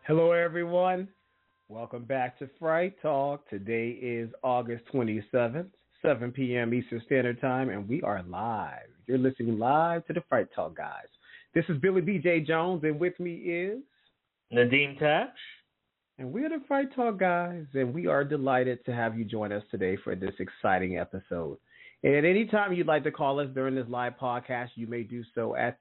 Hello, everyone. Welcome back to Fright Talk. Today is August 27th, 7 p.m. Eastern Standard Time, and we are live. You're listening live to the Fright Talk guys. This is Billy B.J. Jones, and with me is. Nadeem Tash. And we are the Fright Talk guys, and we are delighted to have you join us today for this exciting episode. And at any time you'd like to call us during this live podcast, you may do so at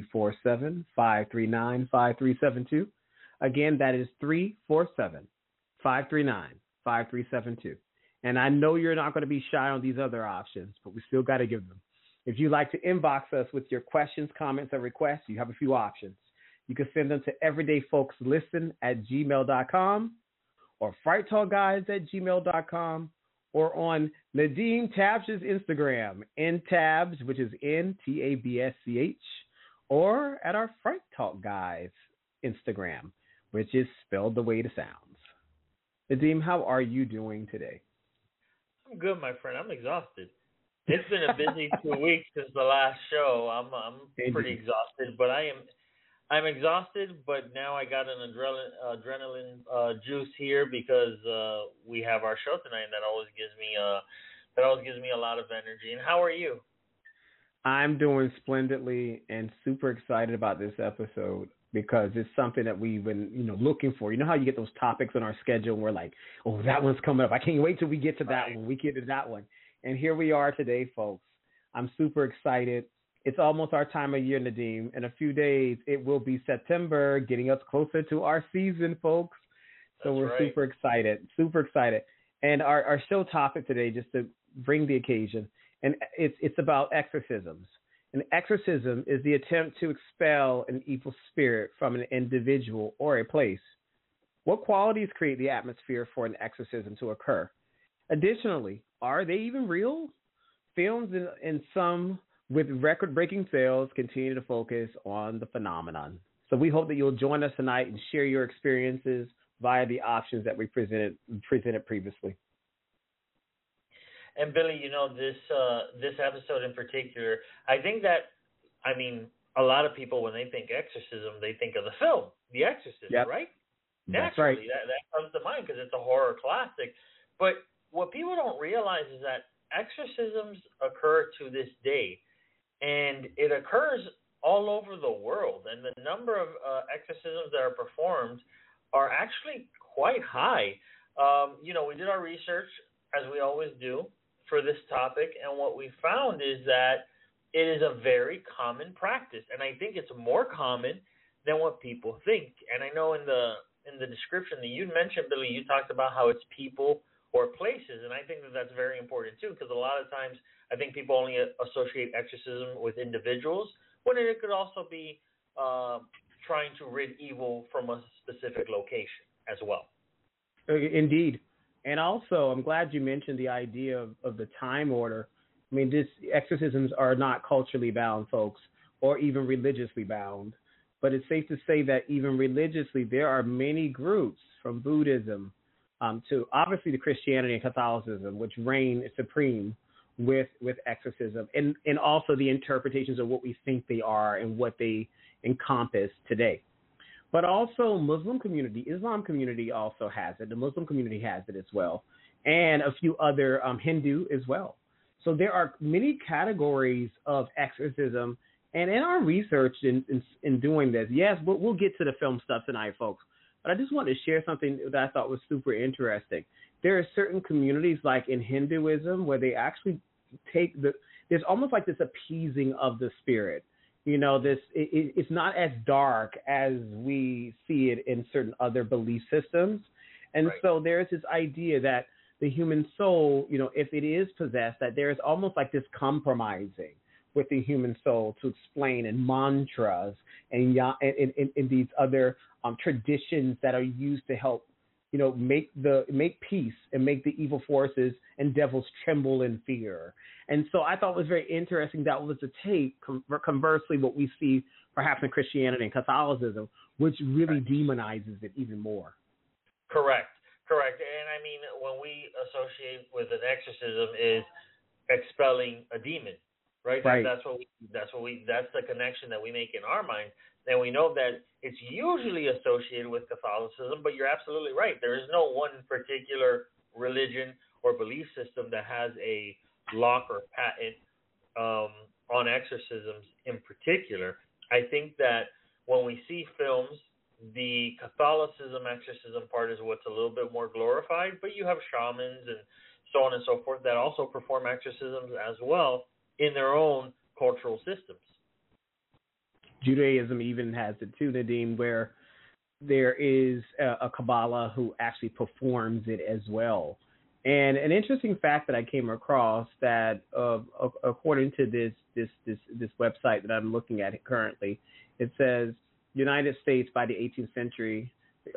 347-539-5372. Again, that is 347-539-5372. And I know you're not going to be shy on these other options, but we still got to give them. If you'd like to inbox us with your questions, comments, or requests, you have a few options. You can send them to everydayfolkslisten@gmail.com or frighttalkguys@gmail.com or on Nadeem Tabsh's Instagram, ntabs, which is NTABSCH, or at our Fright Talk Guys Instagram, which is spelled the way it sounds. Nadeem, how are you doing today? I'm good, my friend. I'm exhausted. It's been a busy 2 weeks since the last show. I'm pretty exhausted, but I'm exhausted. But now I got an adrenaline juice here because we have our show tonight, and that always gives me a lot of energy. And how are you? I'm doing splendidly and super excited about this episode, because it's something that we've been, looking for. You know how you get those topics on our schedule and we're like, oh, that one's coming up. I can't wait till we get to that one. We get to that one. And here we are today, folks. I'm super excited. It's almost our time of year, Nadeem. In a few days, it will be September, getting us closer to our season, folks. So That's we're right. super excited. And our show topic today, just to bring the occasion, and it's about exorcisms. An exorcism is the attempt to expel an evil spirit from an individual or a place. What qualities create the atmosphere for an exorcism to occur? Additionally, are they even real? Films and some with record-breaking sales continue to focus on the phenomenon. So we hope that you'll join us tonight and share your experiences via the options that we presented previously. And Billy, this episode in particular, I think that, a lot of people, when they think exorcism, they think of the film, The Exorcist, Yep. right? That's Naturally, right. that comes to mind because it's a horror classic. But what people don't realize is that exorcisms occur to this day, and it occurs all over the world. And the number of exorcisms that are performed are actually quite high. We did our research, as we always do, for this topic, and what we found is that it is a very common practice, and I think it's more common than what people think. And I know in the description that you mentioned, Billy, you talked about how it's people or places, and I think that that's very important too, because a lot of times I think people only associate exorcism with individuals, when it could also be trying to rid evil from a specific location as well. Indeed. And also, I'm glad you mentioned the idea of the time order. These exorcisms are not culturally bound, folks, or even religiously bound. But it's safe to say that even religiously, there are many groups, from Buddhism to obviously the Christianity and Catholicism, which reign supreme with exorcism, and also the interpretations of what we think they are and what they encompass today. But also Muslim community, Islam community also has it. The Muslim community has it as well, and a few other Hindu as well. So there are many categories of exorcism. And in our research in doing this, yes, we'll get to the film stuff tonight, folks. But I just wanted to share something that I thought was super interesting. There are certain communities, like in Hinduism, where they actually there's almost like this appeasing of the spirit. It's not as dark as we see it in certain other belief systems. And Right. So there's this idea that the human soul, if it is possessed, that there's almost like this compromising with the human soul to explain in mantras and in these other traditions that are used to help, make peace and make the evil forces and devils tremble in fear. And so I thought it was very interesting that was the take, conversely, what we see perhaps in Christianity and Catholicism, which really demonizes it even more. Correct. And when we associate with an exorcism is expelling a demon, right? Right. That's the connection that we make in our mind. And we know that it's usually associated with Catholicism, but you're absolutely right. There is no one particular religion or belief system that has a lock or patent on exorcisms in particular. I think that when we see films, the Catholicism exorcism part is what's a little bit more glorified, but you have shamans and so on and so forth that also perform exorcisms as well in their own cultural systems. Judaism even has it too, Nadim, where there is a Kabbalah who actually performs it as well. And an interesting fact that I came across that according to this website that I'm looking at currently, it says United States by the 18th century,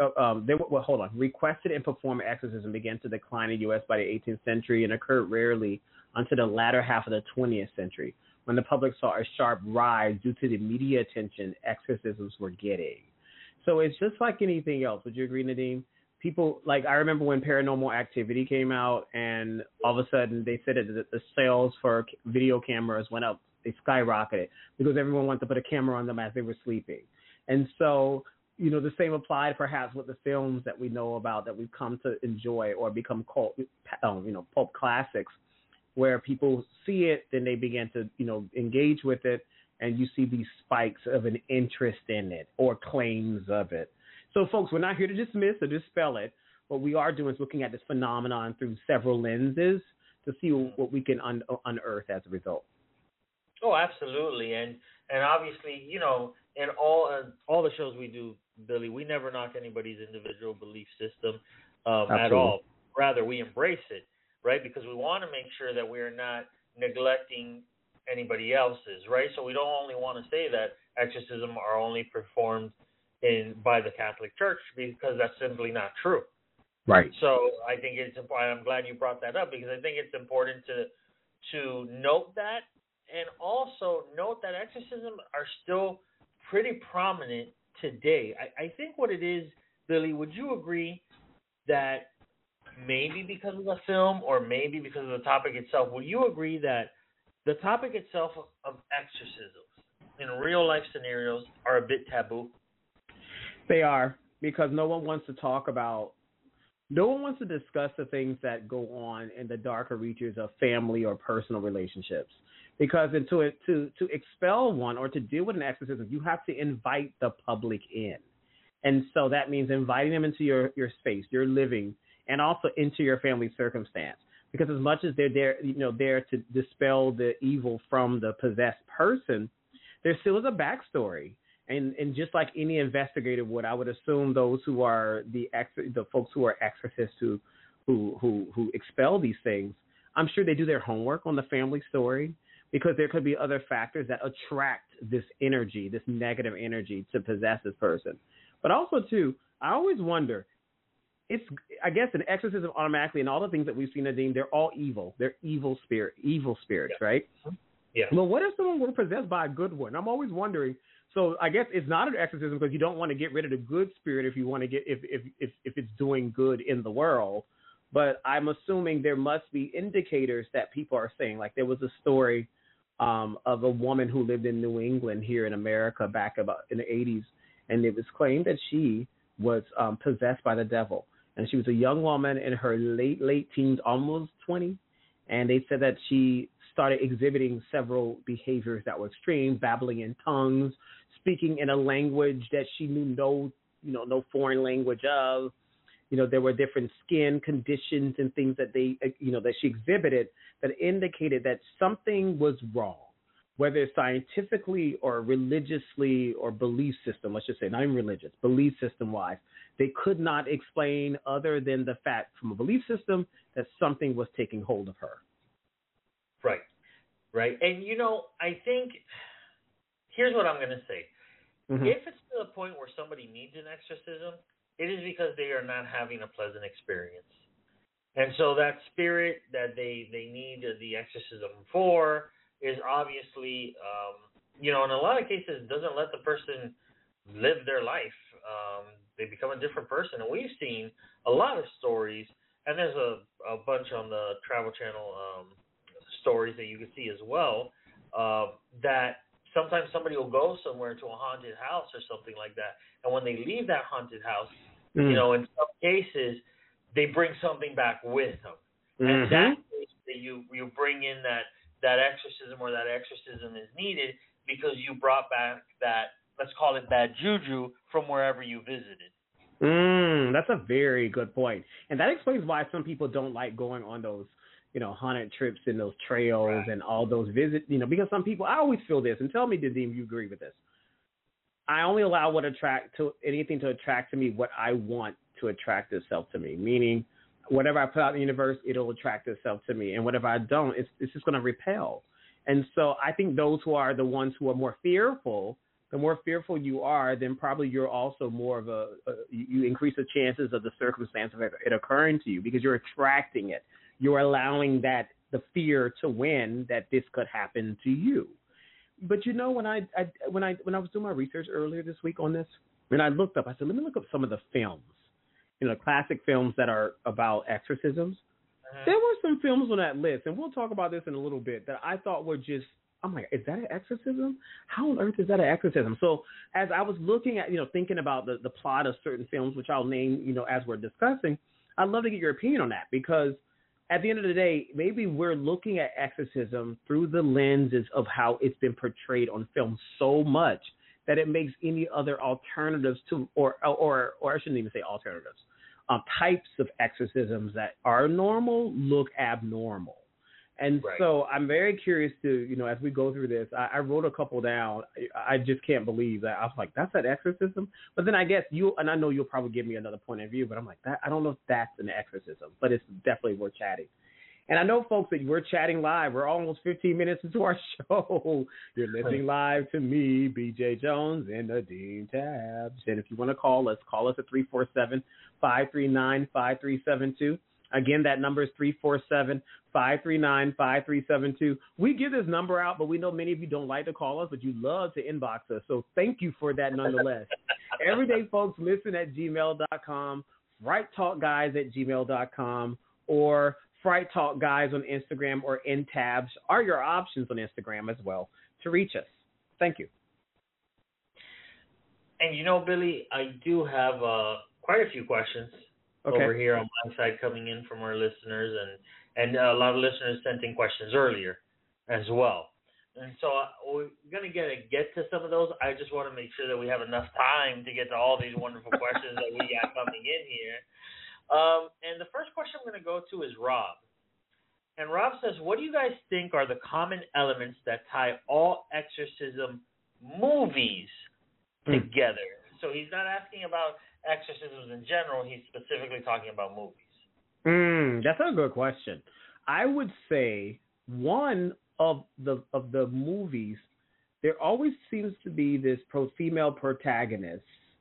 requested and performed exorcism began to decline in the U.S. by the 18th century and occurred rarely until the latter half of the 20th century, when the public saw a sharp rise due to the media attention exorcisms were getting. So it's just like anything else. Would you agree, Nadim? People, like, I remember when Paranormal Activity came out, and all of a sudden they said that the sales for video cameras went up. They skyrocketed because everyone wanted to put a camera on them as they were sleeping. And so, you know, the same applied perhaps with the films that we know about that we've come to enjoy or become cult, pulp classics, where people see it, then they begin to, engage with it, and you see these spikes of an interest in it or claims of it. So, folks, we're not here to dismiss or dispel it. What we are doing is looking at this phenomenon through several lenses to see what we can unearth as a result. Oh, absolutely. And obviously, in all the shows we do, Billy, we never knock anybody's individual belief system at all. Rather, we embrace it, right? Because we want to make sure that we're not neglecting anybody else's, right? So we don't only want to say that exorcism are only performed by the Catholic Church, because that's simply not true. Right. So I think it's important. I'm glad you brought that up, because I think it's important to note that, and also note that exorcisms are still pretty prominent today. I think what it is, Billy, would you agree that maybe because of the film or maybe because of the topic itself, would you agree that the topic itself of exorcisms in real life scenarios are a bit taboo? They are, because no one wants to discuss the things that go on in the darker reaches of family or personal relationships. Because to expel one or to deal with an exorcism, you have to invite the public in. And so that means inviting them into your space, your living, and also into your family circumstance. Because as much as they're there to dispel the evil from the possessed person, there still is a backstory. And just like any investigator would, I would assume those who are the folks who are exorcists who expel these things, I'm sure they do their homework on the family story, because there could be other factors that attract this energy, this negative energy, to possess this person. But also, too, I always wonder, I guess an exorcism automatically, and all the things that we've seen, Nadim, they're all evil. They're evil spirits, yeah. Right? Yeah. Well, what if someone were possessed by a good one? I'm always wondering. So I guess it's not an exorcism, because you don't want to get rid of the good spirit if you want to if it's doing good in the world. But I'm assuming there must be indicators that people are saying. Like, there was a story of a woman who lived in New England here in America back about in the 80s, and it was claimed that she was possessed by the devil. And she was a young woman in her late teens, almost 20, and they said that she started exhibiting several behaviors that were extreme, babbling in tongues, speaking in a language that she knew no foreign language of. There were different skin conditions and things that that she exhibited that indicated that something was wrong, whether scientifically or religiously or belief system, let's just say, not even religious, belief system wise. They could not explain other than the fact from a belief system that something was taking hold of her. Right. And, I think, here's what I'm going to say. Mm-hmm. If it's to the point where somebody needs an exorcism, it is because they are not having a pleasant experience. And so that spirit that they need the exorcism for is obviously, in a lot of cases, doesn't let the person live their life. They become a different person. And we've seen a lot of stories, and there's a bunch on the Travel Channel stories that you can see as well, that sometimes somebody will go somewhere to a haunted house or something like that, and when they leave that haunted house, you know, in some cases, they bring something back with them, and that case that you bring in that exorcism or that exorcism is needed because you brought back that, let's call it bad juju, from wherever you visited. That's a very good point, and that explains why some people don't like going on those, you know, haunted trips and those trails and all those visits. You know, because some people, I always feel this, and tell me, Nadim, you agree with this. I only allow anything to attract to me what I want to attract itself to me. Meaning, whatever I put out in the universe, it'll attract itself to me, and whatever I don't, it's just going to repel. And so I think those who are the ones who are more fearful, the more fearful you are, then probably you're also more of you increase the chances of the circumstance of it occurring to you because you're attracting it. You're allowing the fear to win that this could happen to you. But you know, when I was doing my research earlier this week on this, when I looked up, I said, let me look up some of the films, you know, classic films that are about exorcisms. There were some films on that list, and we'll talk about this in a little bit, that I thought were just, I'm like, is that an exorcism? How on earth is that an exorcism? So as I was looking at, you know, thinking about the plot of certain films, which I'll name, you know, as we're discussing, I'd love to get your opinion on that, because at the end of the day, maybe we're looking at exorcism through the lenses of how it's been portrayed on film so much that it makes any other alternatives to, or I shouldn't even say alternatives, types of exorcisms that are normal look abnormal. And so I'm very curious to, you know, as we go through this, I wrote a couple down. I just can't believe that. I was like, that's an exorcism? But then I guess and I know you'll probably give me another point of view, but I'm like, I don't know if that's an exorcism, but it's definitely worth chatting. And I know, folks, that we're chatting live. We're almost 15 minutes into our show. You're listening live to me, BJ Jones, and Nadim Tabs. And if you want to call us at 347-539-5372. Again, that number is 347-539-5372. We give this number out, but we know many of you don't like to call us, but you love to inbox us. So thank you for that nonetheless. Everyday folks, listen at gmail.com, frighttalkguys@gmail.com, or Fright Talk Guys on Instagram, or NTabs are your options on Instagram as well to reach us. Thank you. And you know, Billy, I do have quite a few questions over here on my side coming in from our listeners, and a lot of listeners sent in questions earlier as well. And so we're going to get to some of those. I just want to make sure that we have enough time to get to all these wonderful questions that we got coming in here. And the first question I'm going to go to is Rob. And Rob says, what do you guys think are the common elements that tie all exorcism movies together? So he's not asking about exorcisms in general. He's specifically talking about movies. That's a good question. I would say one of the movies, there always seems to be this female protagonist.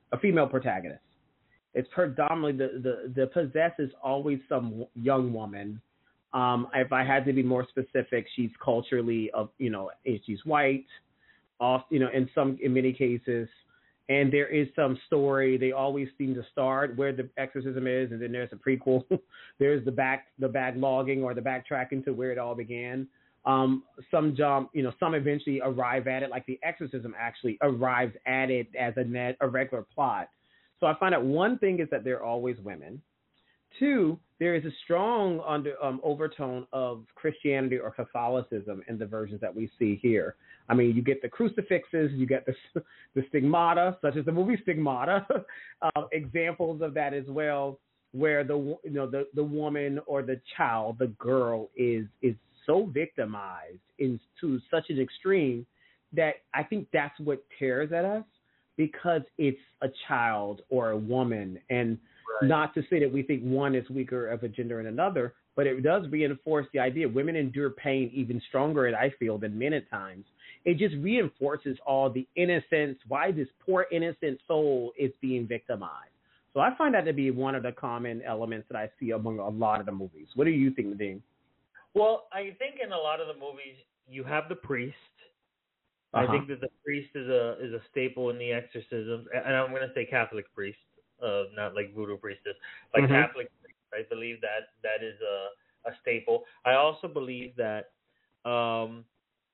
It's predominantly the possessed is always some young woman. If I had to be more specific, she's culturally she's white, in many cases. And there is some story. They always seem to start where the exorcism is, and then there's a prequel. There's the backlogging or the backtracking to where it all began. Some eventually arrive at it, like the exorcism actually arrives at it as a regular plot. So I find out one thing is that they're always women. Two, there is a strong overtone of Christianity or Catholicism in the versions that we see here. I mean, you get the crucifixes, you get the stigmata, such as the movie Stigmata, examples of that as well, where the woman or the child, the girl, is so victimized to such an extreme that I think that's what tears at us, because it's a child or a woman. And not to say that we think one is weaker of a gender than another, but it does reinforce the idea women endure pain even stronger, I feel, than men at times. It just reinforces all the innocence, why this poor innocent soul is being victimized. So I find that to be one of the common elements that I see among a lot of the movies. What do you think, Nadim? Well, I think in a lot of the movies you have the priest. I think that the priest is a staple in the exorcisms, and I'm going to say Catholic priest, not like voodoo priestess, like Catholic priest. I believe that is a staple. I also believe that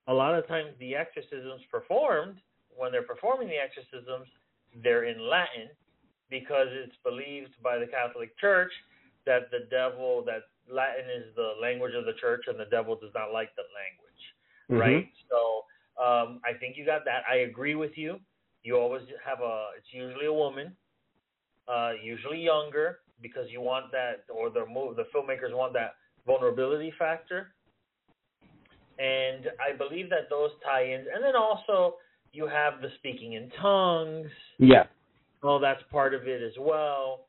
a lot of times the exorcisms performed, when they're performing the exorcisms, they're in Latin because it's believed by the Catholic Church that that Latin is the language of the church and the devil does not like the language, right? So I think you got that. I agree with you. You always have it's usually a woman, usually younger, because you want that, or the filmmakers want that vulnerability factor. And I believe that those tie-ins, and then also you have the speaking in tongues. Yeah. Well, that's part of it as well.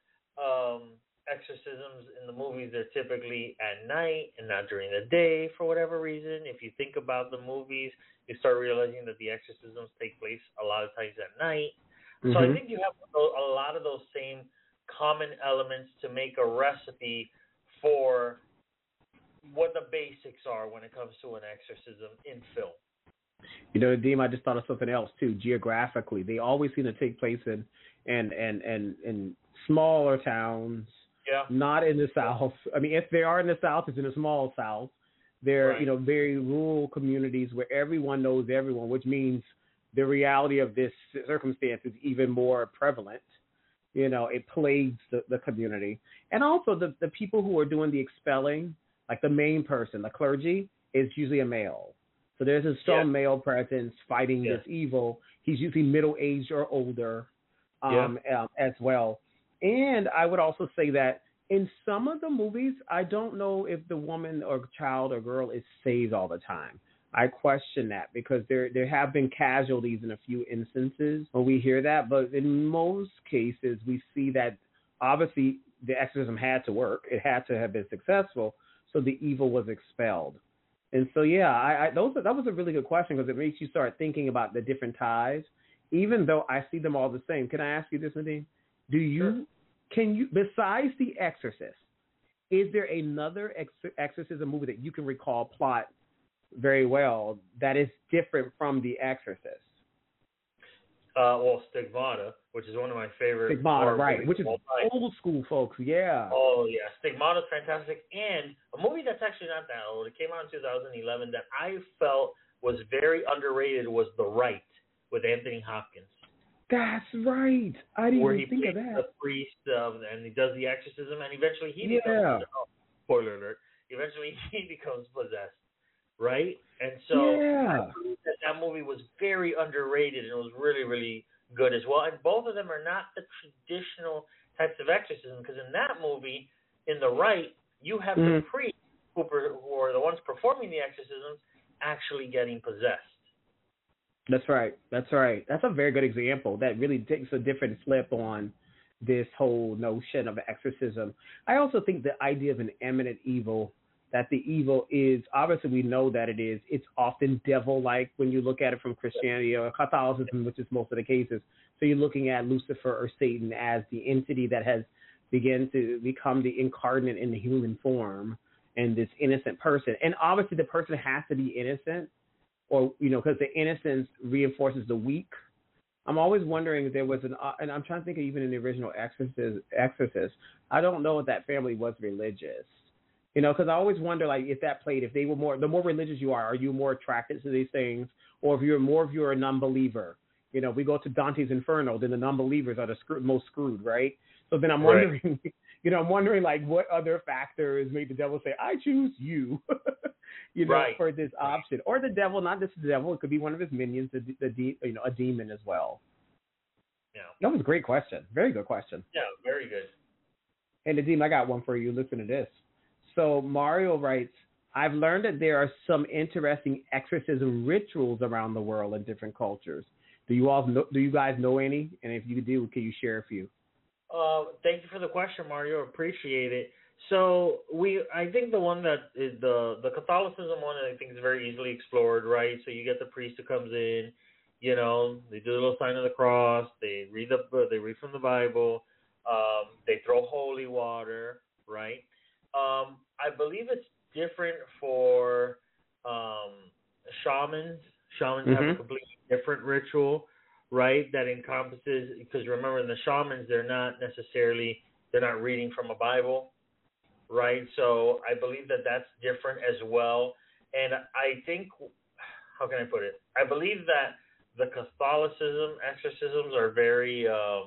Exorcisms in the movies, they're typically at night and not during the day for whatever reason. If you think about the movies, you start realizing that the exorcisms take place a lot of times at night. So I think you have a lot of those same common elements to make a recipe for what the basics are when it comes to an exorcism in film. You know, Nadim, I just thought of something else too. Geographically, they always seem to take place in smaller towns. Yeah. Not in the South. I mean, if they are in the South, it's in a small South. They're, right. Very rural communities where everyone knows everyone, which means the reality of this circumstance is even more prevalent. It plagues the community. And also the people who are doing the expelling, like the main person, the clergy, is usually a male. So there's a strong male presence fighting this evil. He's usually middle-aged or older as well. And I would also say that in some of the movies, I don't know if the woman or child or girl is saved all the time. I question that because there have been casualties in a few instances when we hear that. But in most cases, we see that obviously the exorcism had to work. It had to have been successful. So the evil was expelled. And so, that was a really good question because it makes you start thinking about the different ties, even though I see them all the same. Can I ask you this, Nadim? Can you, besides The Exorcist, is there another exorcism movie that you can recall plot very well that is different from The Exorcist? Stigmata, which is one of my favorite. Stigmata, right, which is old school, folks, yeah. Oh, yeah. Stigmata is fantastic. And a movie that's actually not that old, it came out in 2011, that I felt was very underrated was The Rite with Anthony Hopkins. That's right. I didn't even think of that. Where he plays the priest, and he does the exorcism, and eventually he becomes, spoiler alert, eventually he becomes possessed, right? And so I believe that movie was very underrated, and it was really, really good as well. And both of them are not the traditional types of exorcism, because in that movie, in The Rite, you have the priests who are the ones performing the exorcisms actually getting possessed. That's right. That's a very good example that really takes a different flip on this whole notion of exorcism. I also think the idea of an imminent evil, that the evil is, obviously we know that it is, it's often devil-like when you look at it from Christianity or Catholicism, which is most of the cases. So you're looking at Lucifer or Satan as the entity that has begun to become the incarnate in the human form and this innocent person. And obviously the person has to be innocent, or, because the innocence reinforces the weak. I'm always wondering if there was and I'm trying to think of even in the original Exorcist, I don't know if that family was religious, because I always wonder, like, if that played, if they were the more religious you are you more attracted to these things? Or if you're a non-believer, we go to Dante's Inferno, then the non-believers are the most screwed, right? So then I'm wondering, I'm wondering, like, what other factors made the devil say, I choose you, for this option. Or the devil, not just the devil, it could be one of his minions, a demon as well. Yeah. That was a great question. Very good question. Yeah, very good. Hey, Nadim, I got one for you. Listen to this. So Mario writes, I've learned that there are some interesting exorcism rituals around the world in different cultures. Do you guys know any? And if you do, can you share a few? Thank you for the question, Mario. Appreciate it. So I think the one that is the Catholicism one, I think is very easily explored, right? So you get the priest who comes in, they do the little sign of the cross, they read from the Bible, they throw holy water, right? I believe it's different for shamans. Shamans have a completely different ritual, right? That encompasses, because remember, in the shamans, they're not reading from a Bible, right? So I believe that that's different as well. And I think how can I put it? I believe that the Catholicism exorcisms are very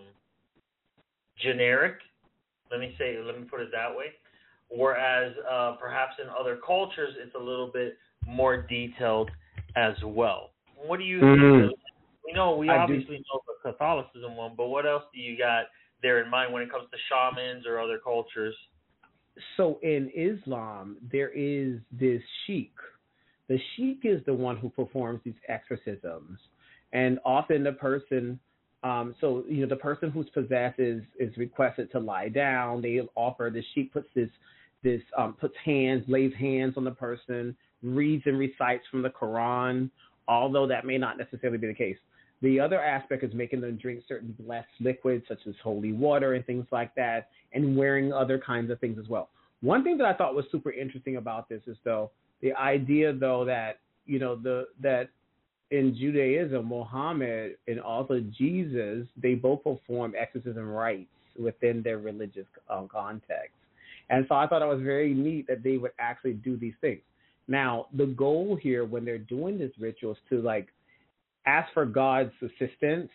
generic. Let me put it that way. Whereas perhaps in other cultures, it's a little bit more detailed as well. What do you think? We obviously know the Catholicism one, but what else do you got there in mind when it comes to shamans or other cultures? So in Islam, there is this sheikh. The sheikh is the one who performs these exorcisms, and often the person, the person who's possessed is requested to lie down. They offer, the sheikh lays hands on the person, reads and recites from the Quran, although that may not necessarily be the case. The other aspect is making them drink certain blessed liquids, such as holy water and things like that, and wearing other kinds of things as well. One thing that I thought was super interesting about this is, though, the idea, though, that, that in Judaism, Muhammad and also Jesus, they both perform exorcism rites within their religious context. And so I thought it was very neat that they would actually do these things. Now, the goal here when they're doing this ritual is to, like, ask for God's assistance,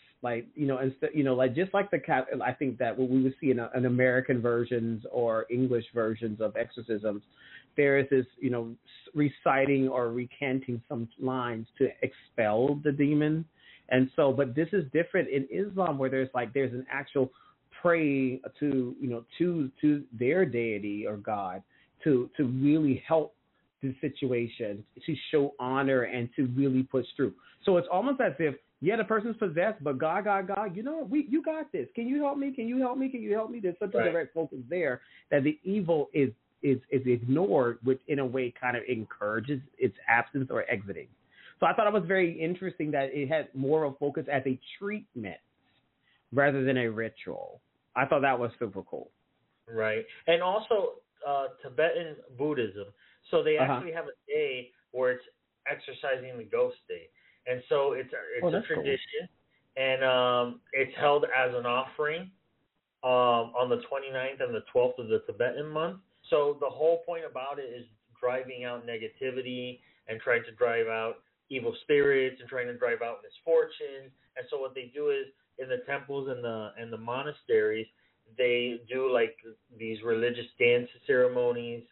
just like I think that what we would see in American versions or English versions of exorcisms, there is this, reciting or recanting some lines to expel the demon. And so, but this is different in Islam, where there's an actual pray to their deity or God to really help the situation, to show honor and to really push through. So it's almost as if, the person's possessed, but God, you got this. Can you help me? Can you help me? Can you help me? There's such a direct focus there that the evil is ignored, which in a way kind of encourages its absence or exiting. So I thought it was very interesting that it had more of a focus as a treatment rather than a ritual. I thought that was super cool. Right. And also Tibetan Buddhism. So they actually have a day where it's exercising the ghost day. And so it's a tradition. Cool. And it's held as an offering on the 29th and the 12th of the Tibetan month. So the whole point about it is driving out negativity and trying to drive out evil spirits and trying to drive out misfortune. And so what they do is, in the temples and the monasteries, they do like these religious dance ceremonies.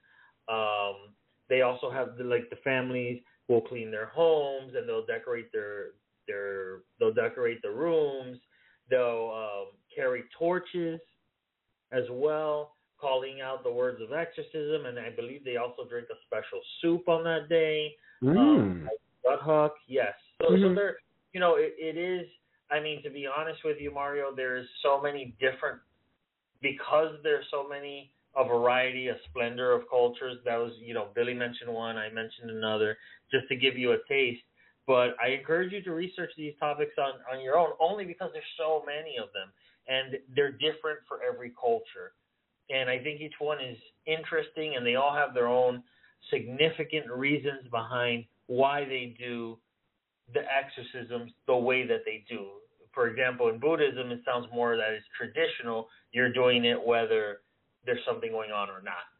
They also have the families will clean their homes and they'll decorate they'll decorate the rooms. They'll carry torches as well, calling out the words of exorcism, and I believe they also drink a special soup on that day. Butthuk, yes. So they're, it is. I mean, to be honest with you, Mario, there's so many different, because there's so many, a variety, a splendor of cultures. That was, Billy mentioned one, I mentioned another, just to give you a taste. But I encourage you to research these topics on your own, only because there's so many of them, and they're different for every culture. And I think each one is interesting, and they all have their own significant reasons behind why they do the exorcisms the way that they do. For example, in Buddhism, it sounds more that it's traditional. You're doing it whether there's something going on or not.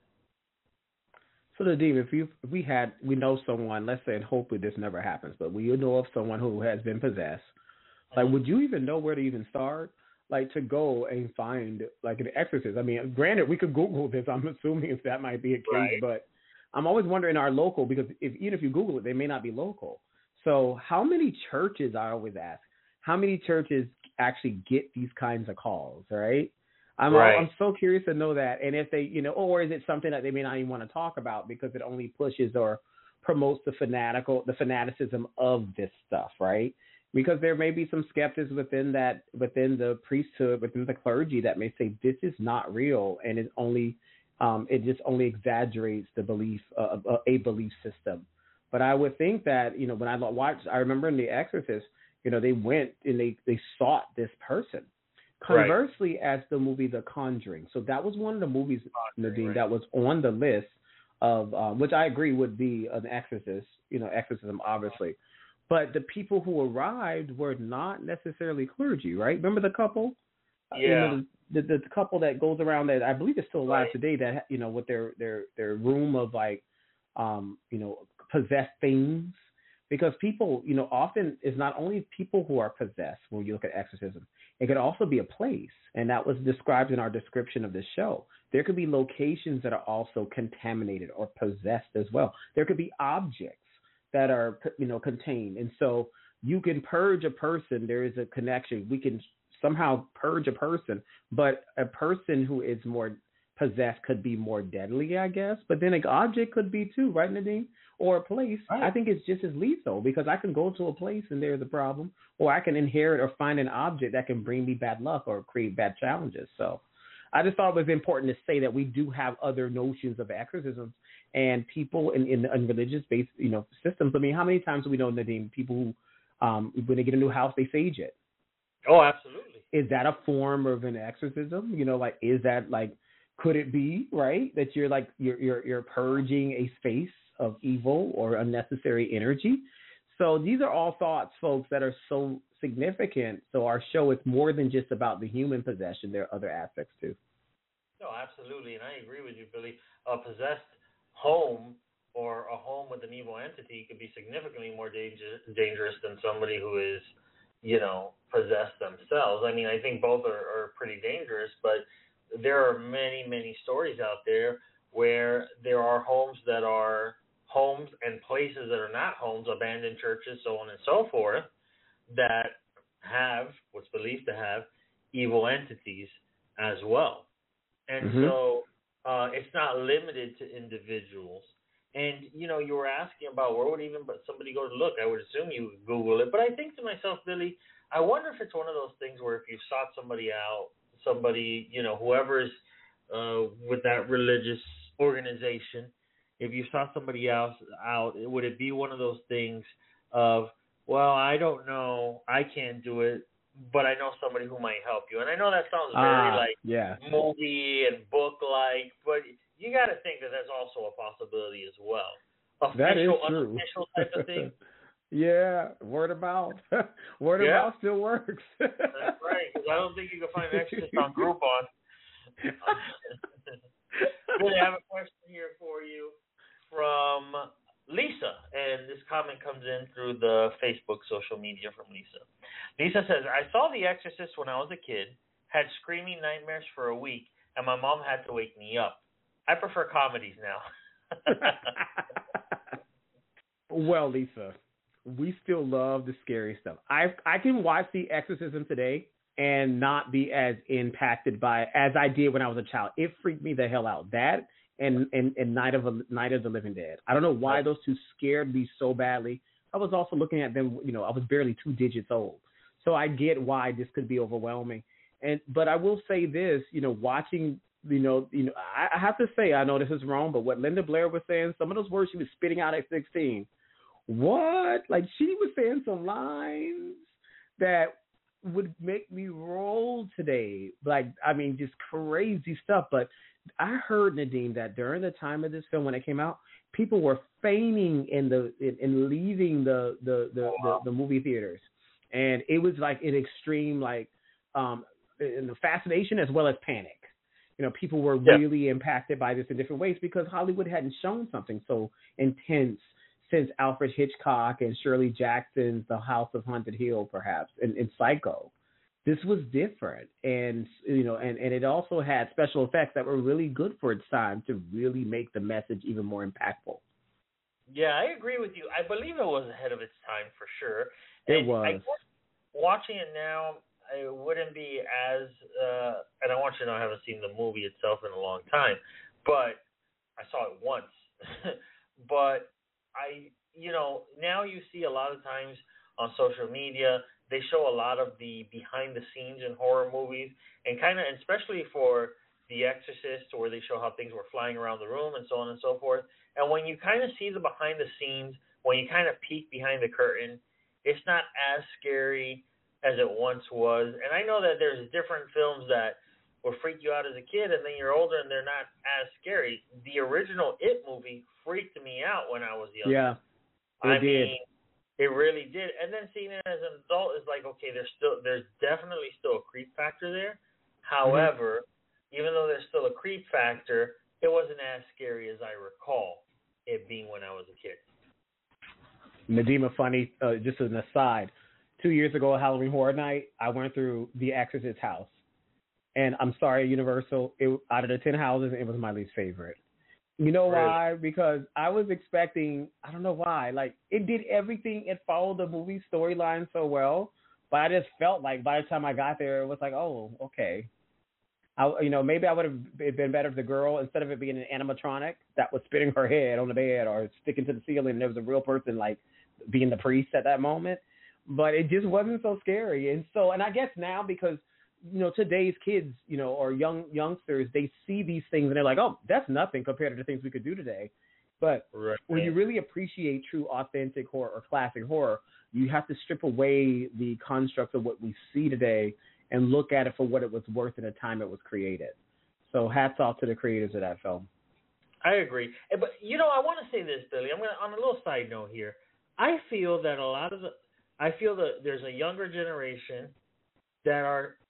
So, Nadim, if we know someone, let's say, and hopefully this never happens, but we know of someone who has been possessed, would you even know where to even start? To go and find, an exorcist? I mean, granted, we could Google this, I'm assuming, if that might be a case, but I'm always wondering our local, because even if you Google it, they may not be local. So how many churches, I always ask, how many churches actually get these kinds of calls, right? I'm so curious to know that. And if they, or is it something that they may not even want to talk about because it only pushes or promotes the fanaticism of this stuff, right? Because there may be some skeptics within the priesthood, within the clergy, that may say this is not real, and it just only exaggerates the belief of a belief system. But I would think that, when I watched, I remember in The Exorcist, they went and they sought this person. Conversely, as the movie The Conjuring, so that was one of the movies, Nadine, that was on the list of, which I agree would be an exorcism, obviously. But the people who arrived were not necessarily clergy, right? Remember the couple? Yeah. The couple that goes around that I believe is still alive today, that, with their room of possessed things. because people, often it's not only people who are possessed when you look at exorcism. It could also be a place, and that was described in our description of the show. There could be locations that are also contaminated or possessed as well. There could be objects that are, contained, and so you can purge a person. There is a connection. We can somehow purge a person, but a person who is more possessed could be more deadly, I guess. But then an object could be too, right, Nadine? Or a place. Right. I think it's just as lethal because I can go to a place and there's a problem, or I can inherit or find an object that can bring me bad luck or create bad challenges. So I just thought it was important to say that we do have other notions of exorcisms and people in religious-based, systems. I mean, how many times do we know, Nadine, people who, when they get a new house, they sage it? Oh, absolutely. Is that a form of an exorcism? Is that like, could it be, right, that you're purging a space of evil or unnecessary energy? So these are all thoughts, folks, that are so significant. So our show is more than just about the human possession. There are other aspects too. No, absolutely, and I agree with you, Billy. A possessed home or a home with an evil entity could be significantly more dangerous than somebody who is, possessed themselves. I mean, I think both are pretty dangerous, but there are many, many stories out there where there are homes that are homes and places that are not homes, abandoned churches, so on and so forth, that have what's believed to have evil entities as well. And so it's not limited to individuals. And, you were asking about where would even somebody go to look. I would assume you would Google it. But I think to myself, Billy, I wonder if it's one of those things where if you sought somebody out, whoever's with that religious organization, if you saw somebody else out, would it be one of those things of, well, I don't know, I can't do it, but I know somebody who might help you? And I know that sounds very movie and book-like, but you got to think that that's also a possibility as well. That is true. Unofficial type of thing. Yeah, word of mouth. Word of mouth still works. That's right, because I don't think you can find an exorcist on Groupon. Billy, I have a question here for you from Lisa, and this comment comes in through the Facebook social media from Lisa. Lisa says, I saw The Exorcist when I was a kid, had screaming nightmares for a week, and my mom had to wake me up. I prefer comedies now. Well, Lisa, we still love the scary stuff. I can watch The Exorcism today and not be as impacted by it as I did when I was a child. It freaked me the hell out. That and Night of the Living Dead. I don't know why those two scared me so badly. I was also looking at them, I was barely 2 digits old. So I get why this could be overwhelming. But I will say this, watching, I have to say, I know this is wrong, but what Linda Blair was saying, some of those words she was spitting out at 16, what? Like, she was saying some lines that would make me roll today. Like, I mean, just crazy stuff. But I heard, Nadine, that during the time of this film when it came out, people were feigning in leaving the movie theaters, and it was like an extreme in the fascination as well as panic. People were really impacted by this in different ways because Hollywood hadn't shown something so intense since Alfred Hitchcock and Shirley Jackson's The House of Haunted Hill, perhaps, and Psycho. This was different, and it also had special effects that were really good for its time to really make the message even more impactful. Yeah, I agree with you. I believe it was ahead of its time for sure. It was. Watching it now, it wouldn't be as, and I want you to know I haven't seen the movie itself in a long time, but I saw it once. But now you see a lot of times on social media, they show a lot of the behind the scenes in horror movies, and especially for The Exorcist, where they show how things were flying around the room and so on and so forth. And when you kind of see the behind the scenes, when you kind of peek behind the curtain, it's not as scary as it once was. And I know that there's different films that will freak you out as a kid, and then you're older and they're not as scary. The original It movie freaked me out when I was young. Yeah, it did. It really did. And then seeing it as an adult is like, okay, there's definitely still a creep factor there. However, even though there's still a creep factor, it wasn't as scary as I recall it being when I was a kid. Nadima, funny, just as an aside, 2 years ago, Halloween Horror Night, I went through The Exorcist house. And I'm sorry, Universal, out of the 10 houses, it was my least favorite. You know why? Because I was expecting, I don't know why, like it did everything, it followed the movie storyline so well, but I just felt like by the time I got there, it was like, oh, okay. Maybe I would have been better if the girl, instead of it being an animatronic that was spinning her head on the bed or sticking to the ceiling, and there was a real person like being the priest at that moment. But it just wasn't so scary. And I guess now because today's kids, or youngsters, they see these things and they're like, oh, that's nothing compared to the things we could do today. But when you really appreciate true, authentic horror or classic horror, you have to strip away the constructs of what we see today and look at it for what it was worth in the time it was created. So hats off to the creators of that film. I agree. But, I want to say this, Billy. I'm going to, on a little side note here. I feel that there's a younger generation that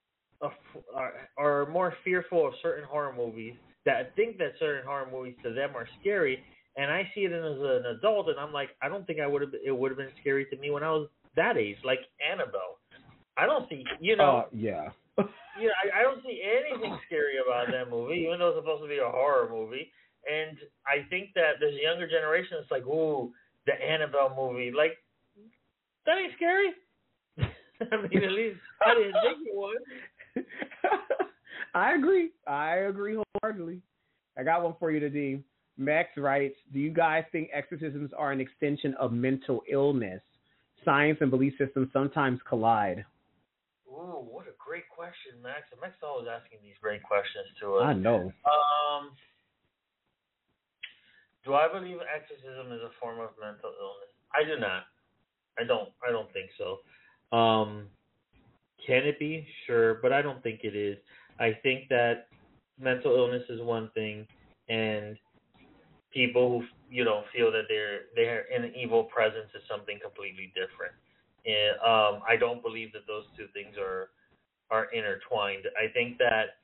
are more fearful of certain horror movies, that think that certain horror movies to them are scary, and I see it as an adult, and I'm like, I don't think it would have been scary to me when I was that age, like Annabelle. I don't see, yeah. I don't see anything scary about that movie, even though it's supposed to be a horror movie. And I think that there's a younger generation that's like, ooh, the Annabelle movie, like, that ain't scary. I mean, at least I didn't think it was. I agree wholeheartedly. I got one for you, Nadeem. Max writes, do you guys think exorcisms are an extension of mental illness? Science and belief systems sometimes collide. Ooh, what a great question, Max. Max is always asking these great questions to us. I know. Do I believe exorcism is a form of mental illness? I do not. I don't think so. Can it be? Sure, but I don't think it is. I think that mental illness is one thing, and people who feel that they're in an evil presence is something completely different. And I don't believe that those two things are intertwined. I think that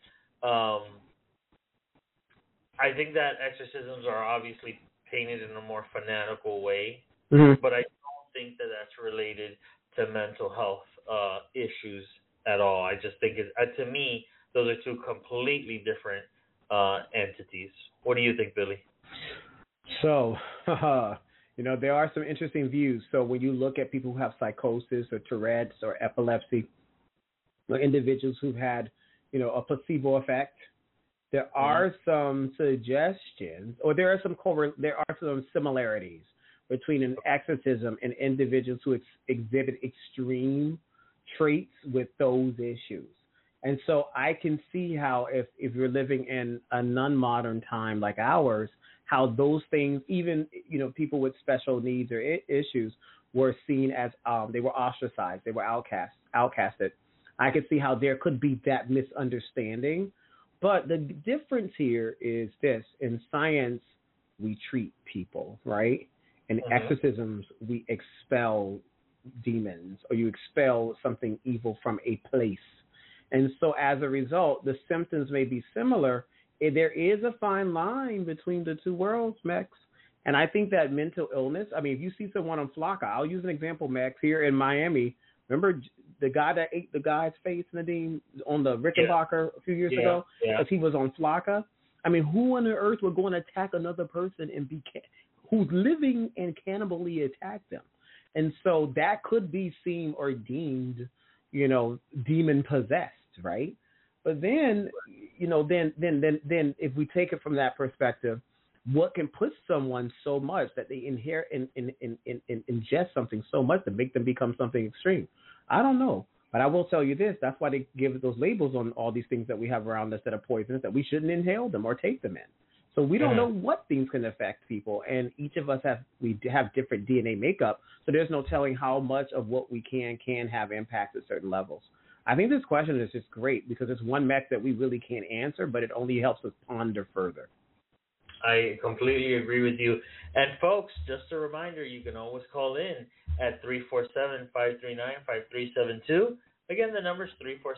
exorcisms are obviously painted in a more fanatical way, but I don't think that that's related to mental health issues at all. I just think to me, those are two completely different entities. What do you think, Billy? So, there are some interesting views. So when you look at people who have psychosis or Tourette's or epilepsy, or individuals who've had, a placebo effect, there are some suggestions, or there are some similarities between an exorcism and individuals who exhibit extreme traits with those issues. And so I can see how if you're living in a non-modern time like ours, how those things, even, people with special needs or issues were seen as, they were ostracized, they were outcasted. I could see how there could be that misunderstanding. But the difference here is this: in science, we treat people, right? In exorcisms, we expel demons, or you expel something evil from a place. And so as a result, the symptoms may be similar. There is a fine line between the two worlds, Max. And I think that mental illness, I mean, if you see someone on Flocka, I'll use an example, Max, here in Miami. Remember the guy that ate the guy's face, Nadeem, on the Rickenbacker a few years ago? Because he was on Flocka? I mean, who on earth would go and attack another person and who's living and cannibally attack them? And so that could be seen or deemed, demon possessed, right? But then, then if we take it from that perspective, what can push someone so much that they ingest something so much to make them become something extreme? I don't know. But I will tell you this, that's why they give those labels on all these things that we have around us that are poisonous, that we shouldn't inhale them or take them in. So we don't know what things can affect people, and each of us have different DNA makeup, so there's no telling how much of what we can have impact at certain levels. I think this question is just great because it's one mech that we really can't answer, but it only helps us ponder further. I completely agree with you. And folks, just a reminder, you can always call in at 347-539-5372. Again, the number is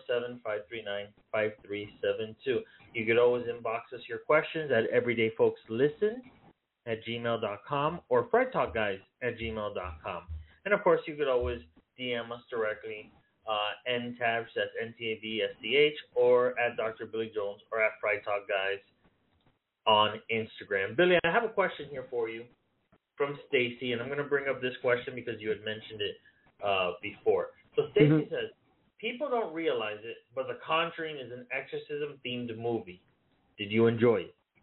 347-539-5372. You could always inbox us your questions at everydayfolkslisten@gmail.com or FredTalkGuys@gmail.com. And, of course, you could always DM us directly, NTABS, that's NTABSCH, or at Dr. Billy Jones, or at Pride Talk Guys on Instagram. Billy, I have a question here for you from Stacy, and I'm going to bring up this question because you had mentioned it before. So Stacy says, people don't realize it, but The Conjuring is an exorcism-themed movie. Did you enjoy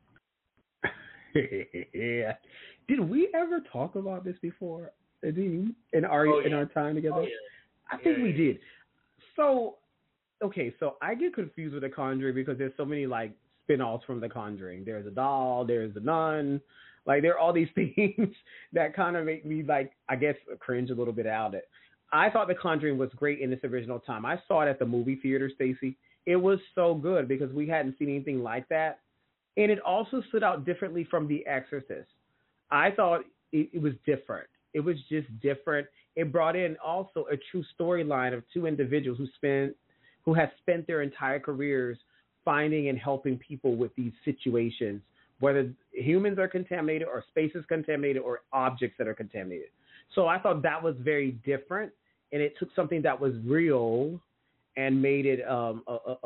it? Yeah. Did we ever talk about this before, Nadim, in our time together? Oh, yeah. I think we did. So, okay, so I get confused with The Conjuring because there's so many, like, spin-offs from The Conjuring. There's a doll, there's the nun. Like, there are all these things that kind of make me, like, I guess, cringe a little bit out of it. I thought The Conjuring was great in its original time. I saw it at the movie theater, Stacey. It was so good because we hadn't seen anything like that. And it also stood out differently from The Exorcist. I thought it was different. It was just different. It brought in also a true storyline of two individuals who have spent their entire careers finding and helping people with these situations, whether humans are contaminated or space is contaminated or objects that are contaminated. So I thought that was very different, and it took something that was real and made it a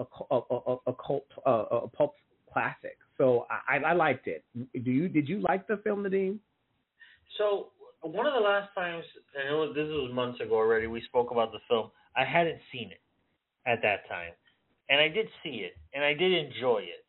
pulp classic. So I liked it. Did you like the film, Nadim? So one of the last times, I know this was months ago already, we spoke about the film. I hadn't seen it at that time, and I did see it, and I did enjoy it.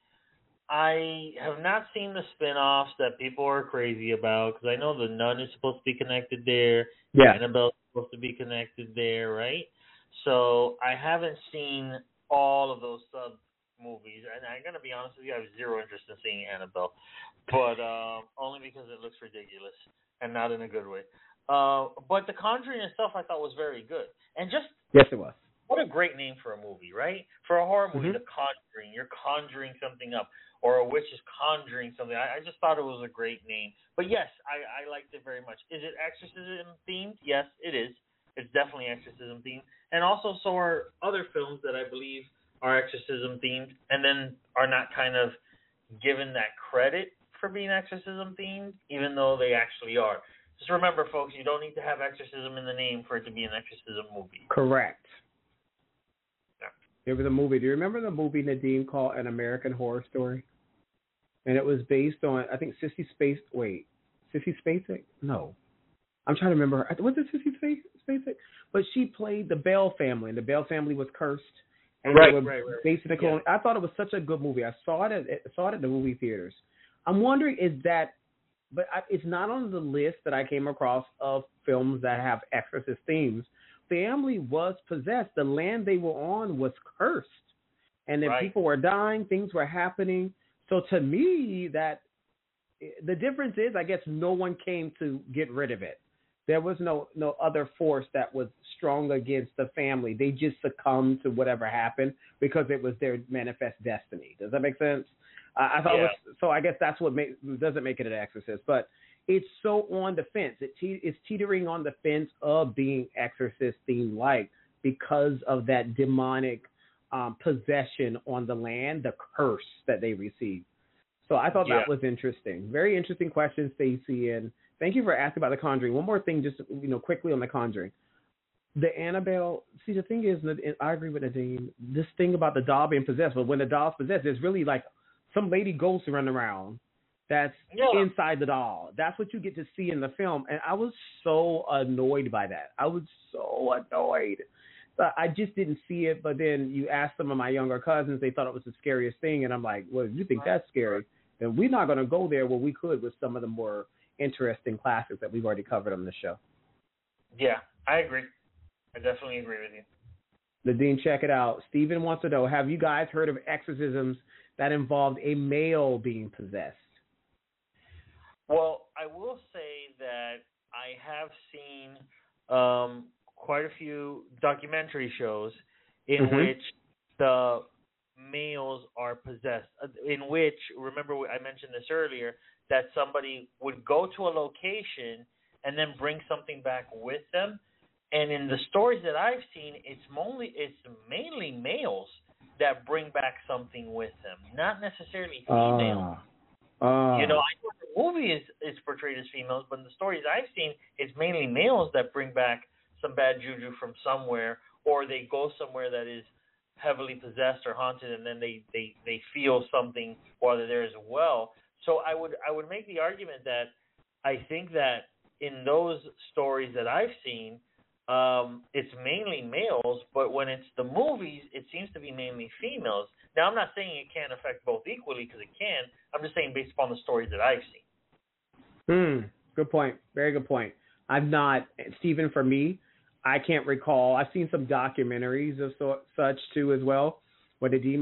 I have not seen the spin-offs that people are crazy about, because I know the Nun is supposed to be connected there. Yeah. Annabelle is supposed to be connected there, right? So I haven't seen all of those sub-movies. And I'm going to be honest with you, I have zero interest in seeing Annabelle, but only because it looks ridiculous and not in a good way. But The Conjuring itself I thought was very good. And just yes, it was. What a great name for a movie, right? For a horror movie, The Conjuring. You're conjuring something up. Or a witch is conjuring something. I just thought it was a great name. But yes, I liked it very much. Is it exorcism themed? Yes, it is. It's definitely exorcism themed. And also so are other films that I believe are exorcism themed and then are not kind of given that credit for being exorcism themed, even though they actually are. Just remember, folks, you don't need to have exorcism in the name for it to be an exorcism movie. Correct. There was a movie. Do you remember the movie, Nadim, called An American Horror Story? And it was based on, I think, Sissy Spacek? No. I'm trying to remember. Was it Sissy Spacek? But she played the Bell family, and the Bell family was cursed. And right. Based on the colony. I thought it was such a good movie. I saw it at the movie theaters. I'm wondering, it's not on the list that I came across of films that have exorcist themes. Family was possessed. The land they were on was cursed, and then people were dying. Things were happening. So to me, that the difference is, I guess, no one came to get rid of it. There was no other force that was strong against the family. They just succumbed to whatever happened because it was their manifest destiny. Does that make sense? I thought so. I guess that's what doesn't make it an exorcist, but it's so on the fence. It's teetering on the fence of being exorcist theme like because of that demonic possession on the land, the curse that they received. So I thought that was interesting. Very interesting question, Stacey, and thank you for asking about The Conjuring. One more thing, just quickly on The Conjuring. The Annabelle. See, the thing is, I agree with Nadim. This thing about the doll being possessed, but when the doll's possessed, there's really like some lady ghost running around that's inside the doll. That's what you get to see in the film. And I was so annoyed by that. I was so annoyed. I just didn't see it. But then you ask some of my younger cousins, they thought it was the scariest thing. And I'm like, well, if you think that's scary, then we're not going to go there where we could with some of the more interesting classics that we've already covered on the show. Yeah, I agree. I definitely agree with you. Nadim, check it out. Steven wants to know, have you guys heard of exorcisms that involved a male being possessed? Well, I will say that I have seen quite a few documentary shows in which the males are possessed, in which, remember I mentioned this earlier, that somebody would go to a location and then bring something back with them. And in the stories that I've seen, it's mainly males that bring back something with them, not necessarily females. I know movie is portrayed as females, but in the stories I've seen, it's mainly males that bring back some bad juju from somewhere, or they go somewhere that is heavily possessed or haunted, and then they feel something while they're there as well. So I would make the argument that I think that in those stories that I've seen, it's mainly males, but when it's the movies, it seems to be mainly females. Now, I'm not saying it can't affect both equally, because it can. I'm just saying based upon the stories that I've seen. Good point. Very good point. I've not, Stephen, for me, I can't recall. I've seen some documentaries of such too as well. What Nadeem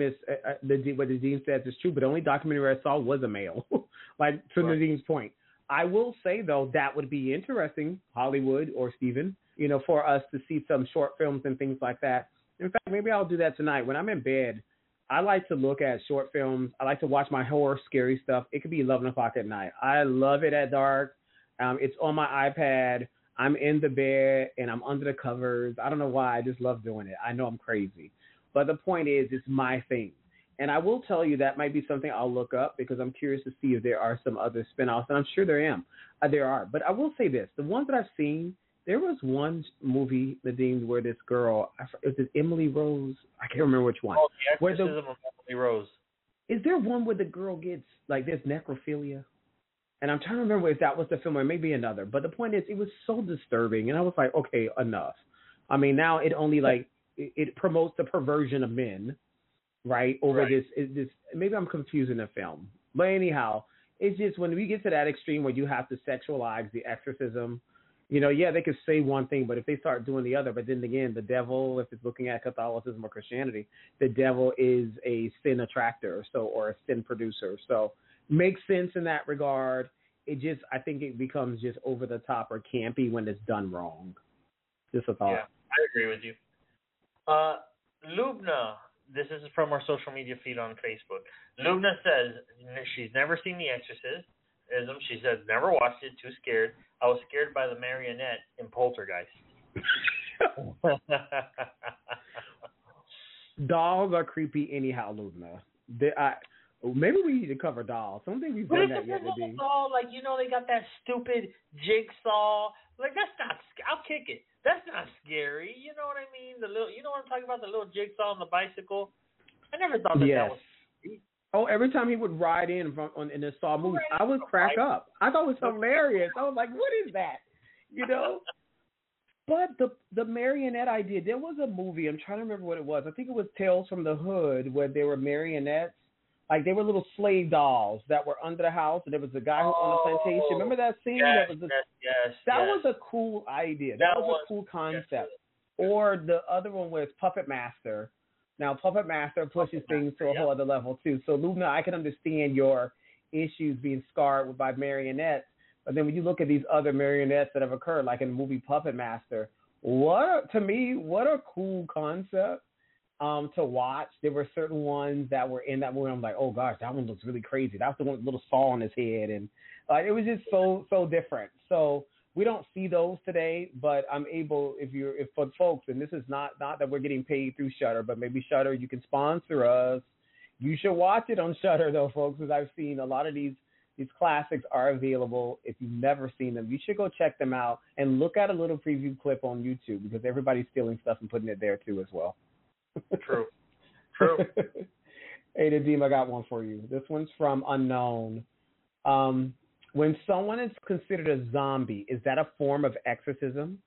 says is true, but the only documentary I saw was a male. Like to right. Nadeem's point, I will say though that would be interesting, Hollywood or Stephen, for us to see some short films and things like that. In fact, maybe I'll do that tonight when I'm in bed. I like to look at short films. I like to watch my horror, scary stuff. It could be 11 o'clock at night. I love it at dark. It's on my iPad. I'm in the bed and I'm under the covers. I don't know why. I just love doing it. I know I'm crazy. But the point is, it's my thing. And I will tell you that might be something I'll look up because I'm curious to see if there are some other spinoffs. And I'm sure there are. But I will say this. The ones that I've seen, there was one movie, Nadeem, where this girl, is it Emily Rose? I can't remember which one. Oh, the Exorcism of Emily Rose. Is there one where the girl gets, like, there's necrophilia? And I'm trying to remember if that was the film or maybe another. But the point is, it was so disturbing. And I was like, okay, enough. I mean, now it only, like, it promotes the perversion of men, right, over right. this. Maybe I'm confusing the film. But anyhow, it's just when we get to that extreme where you have to sexualize the exorcism, they could say one thing, but if they start doing the other, but then again, the devil, if it's looking at Catholicism or Christianity, the devil is a sin attractor, or a sin producer. So makes sense in that regard. I think it becomes just over the top or campy when it's done wrong. Just a thought. Yeah, I agree with you. Lubna, this is from our social media feed on Facebook. Lubna says she's never seen The Exorcism. She says never watched it, too scared. I was scared by the marionette in Poltergeist. Dolls are creepy anyhow, Lubna. Maybe we need to cover dolls. I don't think we've done that yet, Nadeem. Doll, like, they got that stupid jigsaw. Like, that's not. I'll kick it. That's not scary. You know what I mean? The little, what I'm talking about? The little jigsaw on the bicycle. I never thought that was. Oh, every time he would ride in in the Saw movie, I would crack up. I thought it was hilarious. I was like, what is that? But the marionette idea, there was a movie, I'm trying to remember what it was. I think it was Tales from the Hood, where they were marionettes. Like, they were little slave dolls that were under the house, and there was a guy who owned a plantation. Remember that scene? Yes, that was a cool idea. That was a cool concept. Yes. Or the other one was Puppet Master. Now, Puppet Master pushes things to a whole other level, too. So, Lubna, I can understand your issues being scarred by marionettes. But then when you look at these other marionettes that have occurred, like in the movie Puppet Master, what a cool concept to watch. There were certain ones that were in that movie. I'm like, oh, gosh, that one looks really crazy. That's the one with a little saw on his head. And it was just so different. So we don't see those today, but I'm able, if for folks, and this is not that we're getting paid through Shudder, but maybe Shudder, you can sponsor us. You should watch it on Shudder, though, folks, because I've seen a lot of these classics are available. If you've never seen them, you should go check them out and look at a little preview clip on YouTube, because everybody's stealing stuff and putting it there, too, as well. True. Hey, Nadeem, I got one for you. This one's from Unknown. When someone is considered a zombie, is that a form of exorcism?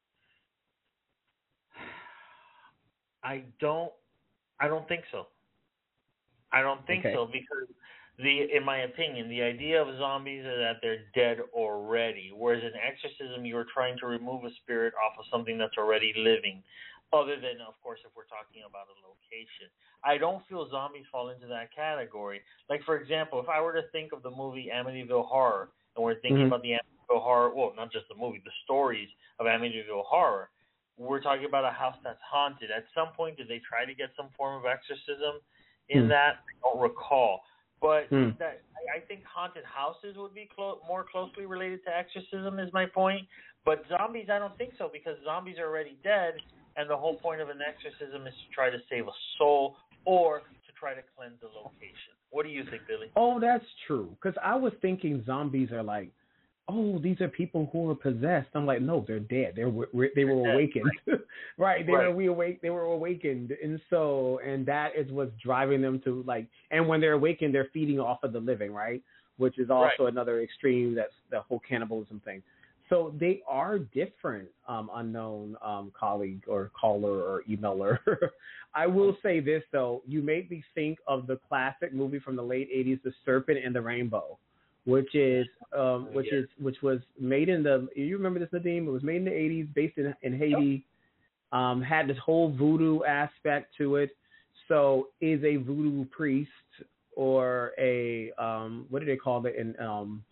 I don't think so. I don't think so, because in my opinion, the idea of zombies is that they're dead already, whereas in exorcism, you're trying to remove a spirit off of something that's already living. Other than, of course, if we're talking about a location. I don't feel zombies fall into that category. Like, for example, if I were to think of the movie Amityville Horror, and we're thinking about the Amityville Horror, well, not just the movie, the stories of Amityville Horror, we're talking about a house that's haunted. At some point, did they try to get some form of exorcism in that? I don't recall. But I think haunted houses would be more closely related to exorcism is my point. But zombies, I don't think so, because zombies are already dead. And the whole point of an exorcism is to try to save a soul or to try to cleanse the location. What do you think, Billy? Oh, that's true. Because I was thinking zombies are like, oh, these are people who are possessed. I'm like, no, they're dead. They were awakened, right? They were awakened, and that is what's driving them to like. And when they're awakened, they're feeding off of the living, right? Which is also another extreme. That's the whole cannibalism thing. So they are different, unknown colleague or caller or emailer. I will say this though, you made me think of the classic movie from the late '80s, The Serpent and the Rainbow, which was made in the. You remember this, Nadeem? It was made in the '80s, based in Haiti. Had this whole voodoo aspect to it. So is a voodoo priest or a what do they call it in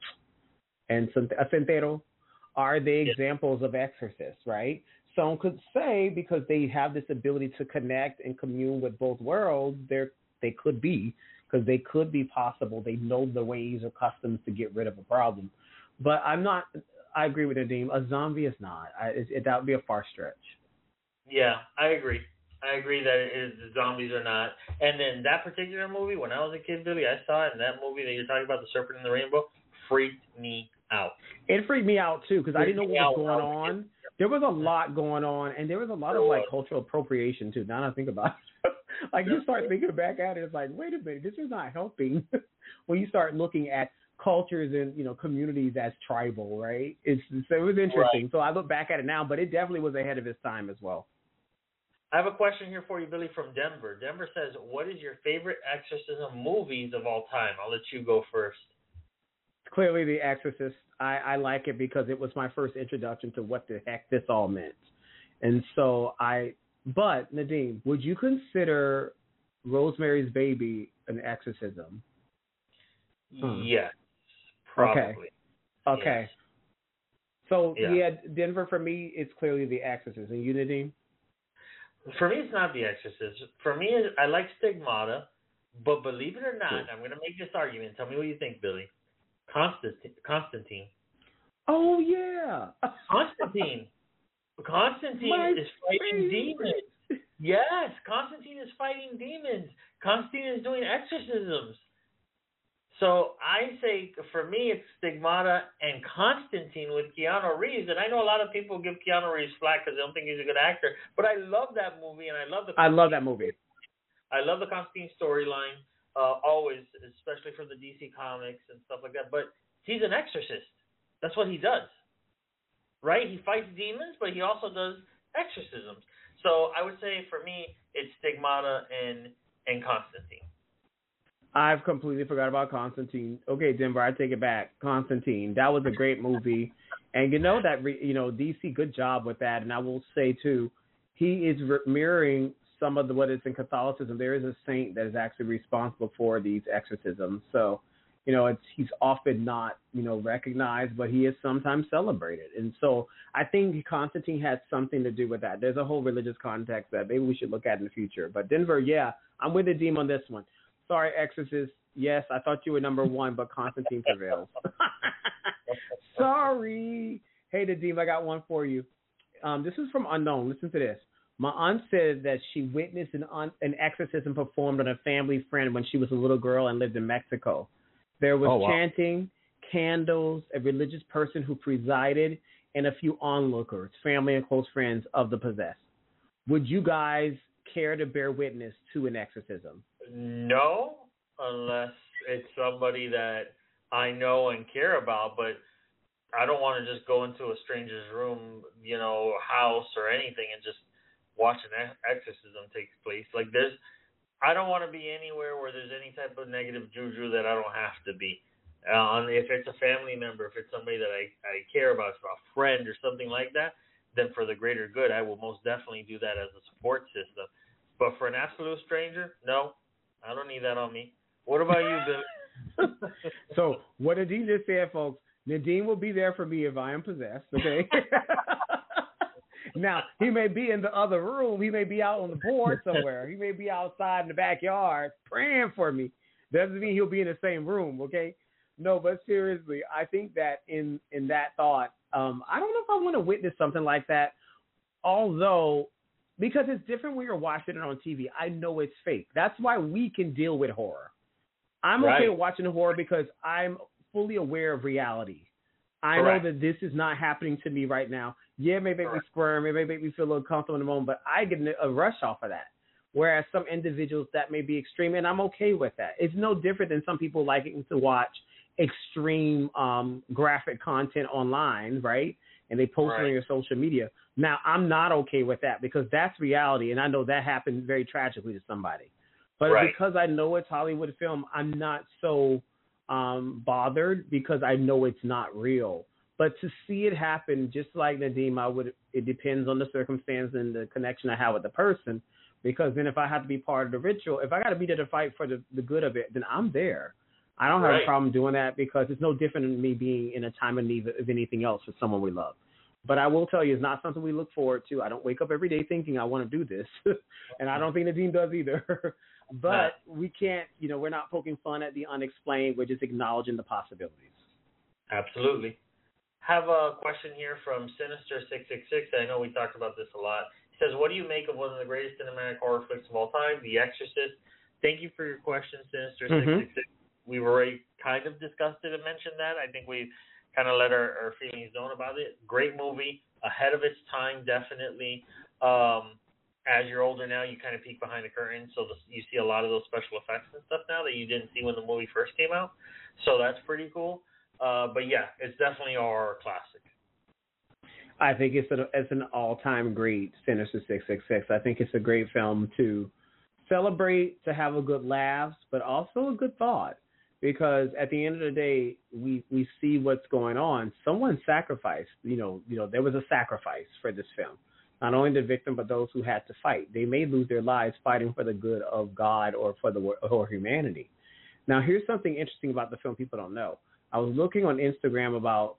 a santero? Are they examples of exorcists, right? Some could say because they have this ability to connect and commune with both worlds, they could be, because they could be possible. They know the ways or customs to get rid of a problem. But I'm not, I agree with Nadeem. A zombie is not. That would be a far stretch. Yeah, I agree. I agree that the zombies are not. And then that particular movie, when I was a kid, Billy, I saw it, and that movie that you're talking about, The Serpent and the Rainbow, freaked me out. It freaked me out too, because I didn't know what was going on. There was a lot going on, and there was a lot of like cultural appropriation too. Now that I think about it, like you start thinking back at it, it's like, wait a minute, this is not helping. When you start looking at cultures and communities as tribal, right? It was interesting. Right. So I look back at it now, but it definitely was ahead of its time as well. I have a question here for you, Billy, from Denver. Denver says, what is your favorite exorcism movies of all time? I'll let you go first. Clearly, The Exorcist. I like it because it was my first introduction to what the heck this all meant. And so but Nadeem, would you consider Rosemary's Baby an exorcism? Yes, probably. Okay. Yes. So, Denver, for me, it's clearly The Exorcist. And you, Nadeem? For me, it's not The Exorcist. For me, I like Stigmata, but believe it or not, I'm going to make this argument. Tell me what you think, Billy. Constantine. Oh, yeah. Constantine is fighting demons. Yes, Constantine is fighting demons. Constantine is doing exorcisms. So I say, for me, it's Stigmata and Constantine with Keanu Reeves. And I know a lot of people give Keanu Reeves flack because they don't think he's a good actor. But I love that movie, and I love that movie. I love the Constantine storyline. Always, especially from the DC comics and stuff like that. But he's an exorcist. That's what he does, right? He fights demons, but he also does exorcisms. So I would say for me, it's Stigmata and Constantine. I've completely forgot about Constantine. Okay, Denver, I take it back. Constantine, that was a great movie, and DC, good job with that. And I will say too, he is mirroring some of what is in Catholicism. There is a saint that is actually responsible for these exorcisms. So, he's often not, recognized, but he is sometimes celebrated. And so I think Constantine has something to do with that. There's a whole religious context that maybe we should look at in the future. But Denver, I'm with Nadeem on this one. Sorry, Exorcist. Yes, I thought you were number one, but Constantine prevails. Sorry. Hey, Nadeem, I got one for you. This is from Unknown. Listen to this. My aunt said that she witnessed an exorcism performed on a family friend when she was a little girl and lived in Mexico. There was chanting, candles, a religious person who presided, and a few onlookers, family and close friends of the possessed. Would you guys care to bear witness to an exorcism? No, unless it's somebody that I know and care about, but I don't want to just go into a stranger's room, house or anything and just watch an exorcism take place. Like I don't want to be anywhere where there's any type of negative juju that I don't have to be. If it's a family member, if it's somebody that I care about, if it's a friend or something like that, then for the greater good, I will most definitely do that as a support system. But for an absolute stranger, no, I don't need that on me. What about you, Billy? So what Nadeem just said, folks, Nadeem will be there for me if I am possessed, okay? Now, he may be in the other room. He may be out on the board somewhere. He may be outside in the backyard praying for me. Doesn't mean he'll be in the same room, okay? No, but seriously, I think that in that thought, I don't know if I want to witness something like that, although because it's different when you're watching it on TV. I know it's fake. That's why we can deal with horror. I'm okay with watching horror because I'm fully aware of reality. I know that this is not happening to me right now. Yeah, it may make me squirm, it may make me feel a little comfortable in the moment, but I get a rush off of that. Whereas some individuals, that may be extreme, and I'm okay with that. It's no different than some people liking to watch extreme graphic content online, right? And they post it on your social media. Now, I'm not okay with that because that's reality, and I know that happened very tragically to somebody. But because I know it's Hollywood film, I'm not so bothered because I know it's not real. But to see it happen, just like Nadim, it depends on the circumstance and the connection I have with the person. Because then if I have to be part of the ritual, if I got to be there to fight for the good of it, then I'm there. I don't have a problem doing that because it's no different than me being in a time of need of anything else for someone we love. But I will tell you, it's not something we look forward to. I don't wake up every day thinking I want to do this. And I don't think Nadim does either. But we can't, we're not poking fun at the unexplained. We're just acknowledging the possibilities. Absolutely. Have a question here from Sinister666. I know we talked about this a lot. He says, what do you make of one of the greatest cinematic horror flicks of all time, The Exorcist? Thank you for your question, Sinister666. We've already kind of discussed it and mentioned that. I think we kind of let our feelings known about it. Great movie, ahead of its time, definitely. As you're older now, you kind of peek behind the curtain, so you see a lot of those special effects and stuff now that you didn't see when the movie first came out. So that's pretty cool. But yeah, it's definitely a horror classic. I think it's an all-time great, Sinister 666. I think it's a great film to celebrate, to have a good laugh, but also a good thought. Because at the end of the day, we see what's going on. Someone sacrificed. There was a sacrifice for this film. Not only the victim, but those who had to fight. They may lose their lives fighting for the good of God or or humanity. Now, here's something interesting about the film people don't know. I was looking on Instagram about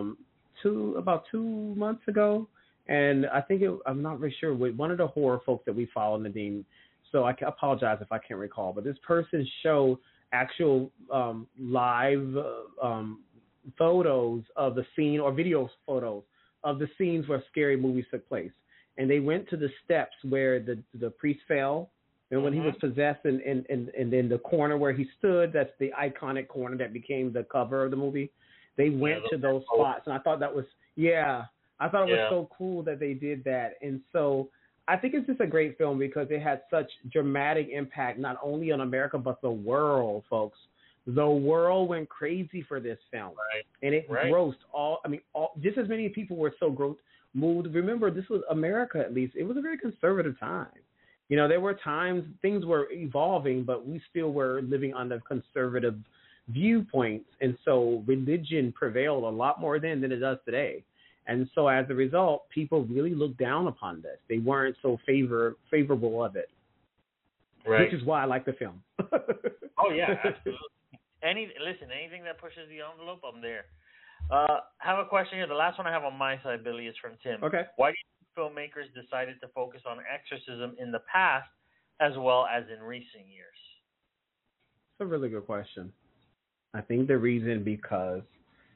2 months ago, and I think I'm not really sure, with one of the horror folks that we follow, Nadim. So I apologize if I can't recall, but this person showed actual live photos of the scene, or video photos of the scenes where scary movies took place. And they went to the steps where the priest fell, and when he was possessed, and in the corner where he stood, that's the iconic corner that became the cover of the movie. They went to those spots, and I thought that was, was so cool that they did that. And so I think it's just a great film because it had such dramatic impact, not only on America, but the world, folks. The world went crazy for this film. And it grossed just as many people were so moved. Remember, this was America, at least. It was a very conservative time. There were times things were evolving, but we still were living under conservative viewpoints. And so religion prevailed a lot more then than it does today. And so as a result, people really looked down upon this. They weren't so favorable of it. Which is why I like the film. Oh, yeah, absolutely. Anything that pushes the envelope, I'm there. Have a question here. The last one I have on my side, Billy, is from Tim. Okay. Why do you think filmmakers decided to focus on exorcism in the past as well as in recent years? It's a really good question. I think the reason because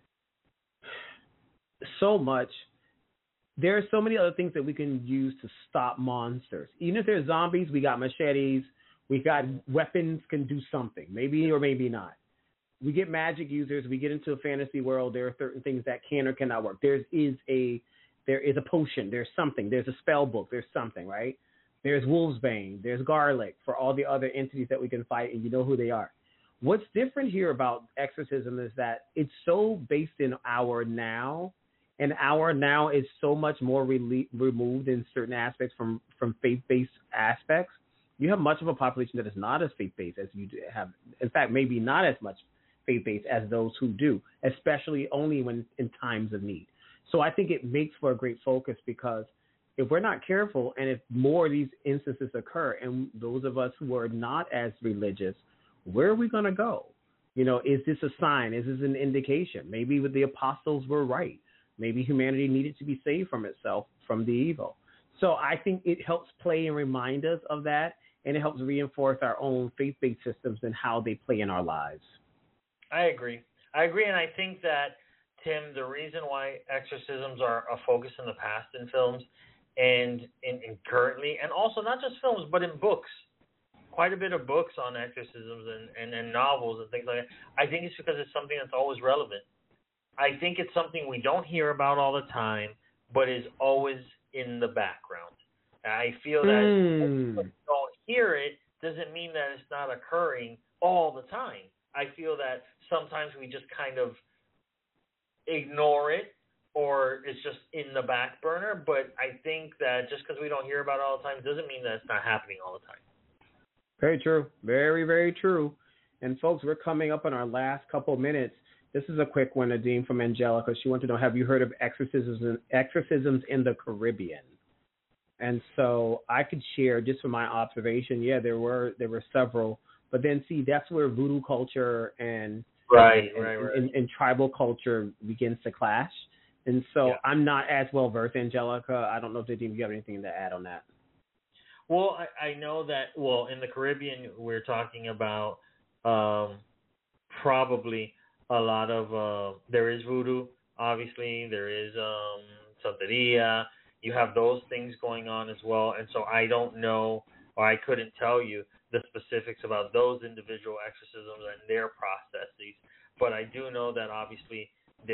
there are so many other things that we can use to stop monsters. Even if they're zombies, we got machetes, we got weapons can do something, maybe or maybe not. We get magic users, we get into a fantasy world, there are certain things that can or cannot work. There is a potion, there's something, there's a spell book, there's something, right? There's Wolfsbane, there's Garlic for all the other entities that we can fight, and you know who they are. What's different here about exorcism is that it's so based in our now, and our now is so much more removed in certain aspects from faith-based aspects. You have much of a population that is not as faith-based as you have. In fact, maybe not as much faith-based as those who do, especially only when in times of need. So I think it makes for a great focus because if we're not careful and if more of these instances occur and those of us who are not as religious, where are we going to go? Is this a sign? Is this an indication? Maybe the apostles were right. Maybe humanity needed to be saved from itself, from the evil. So I think it helps play and remind us of that, and it helps reinforce our own faith-based systems and how they play in our lives. I agree, and I think that, Tim, the reason why exorcisms are a focus in the past in films and in currently, and also not just films, but in books. Quite a bit of books on exorcisms and novels and things like that. I think it's because it's something that's always relevant. I think it's something we don't hear about all the time, but is always in the background. I feel that if we don't hear it doesn't mean that it's not occurring all the time. I feel that sometimes we just kind of ignore it, or it's just in the back burner. But I think that just because we don't hear about it all the time doesn't mean that it's not happening all the time. Very true. Very, very true. And folks, we're coming up on our last couple of minutes. This is a quick one, Nadim, from Angelica. She wanted to know, have you heard of exorcisms in the Caribbean? And so I could share just from my observation, yeah, there were several. But then, see, that's where voodoo culture and tribal culture begins to clash. And so I'm not as well versed, Angelica. I don't know if Nadim, you have anything to add on that. Well, I know that, in the Caribbean, we're talking about probably a lot of, there is voodoo, obviously. There is Santeria. You have those things going on as well. And so I don't know, or I couldn't tell you the specifics about those individual exorcisms and their processes. But I do know that obviously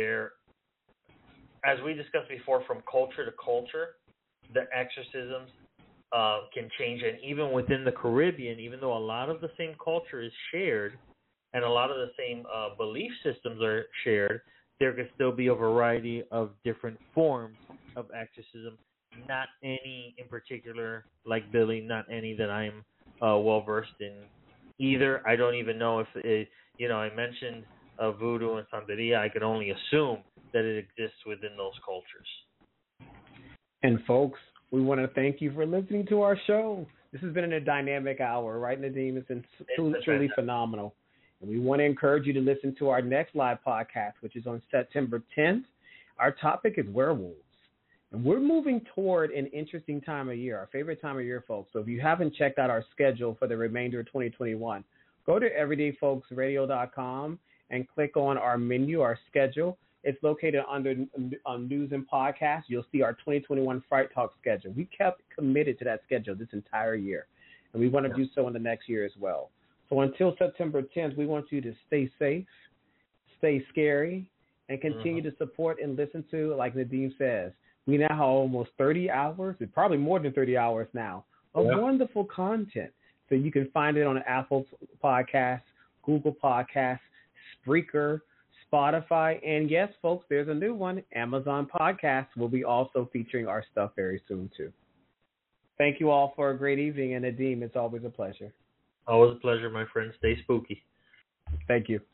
as we discussed before, from culture to culture, the exorcisms can change. And even within the Caribbean, even though a lot of the same culture is shared and a lot of the same belief systems are shared, there can still be a variety of different forms of exorcism. Not any in particular, like Billy, not any that I'm well-versed in either. I don't even know if, I mentioned voodoo and Santeria. I can only assume that it exists within those cultures. And folks, we want to thank you for listening to our show. This has been a dynamic hour, right, Nadim? It's been truly phenomenal. And we want to encourage you to listen to our next live podcast, which is on September 10th. Our topic is werewolves. And we're moving toward an interesting time of year, our favorite time of year, folks. So if you haven't checked out our schedule for the remainder of 2021, go to everydayfolksradio.com and click on our menu, our schedule. It's located under news and podcasts. You'll see our 2021 Fright Talk schedule. We kept committed to that schedule this entire year, and we want to do so in the next year as well. So until September 10th, we want you to stay safe, stay scary, and continue to support and listen to, like Nadim says, we now have almost 30 hours, probably more than 30 hours now, of wonderful content. So you can find it on Apple Podcasts, Google Podcasts, Spreaker, Spotify, and yes, folks, there's a new one, Amazon Podcasts. Will be also featuring our stuff very soon, too. Thank you all for a great evening, and Nadim, it's always a pleasure. Always a pleasure, my friend. Stay spooky. Thank you.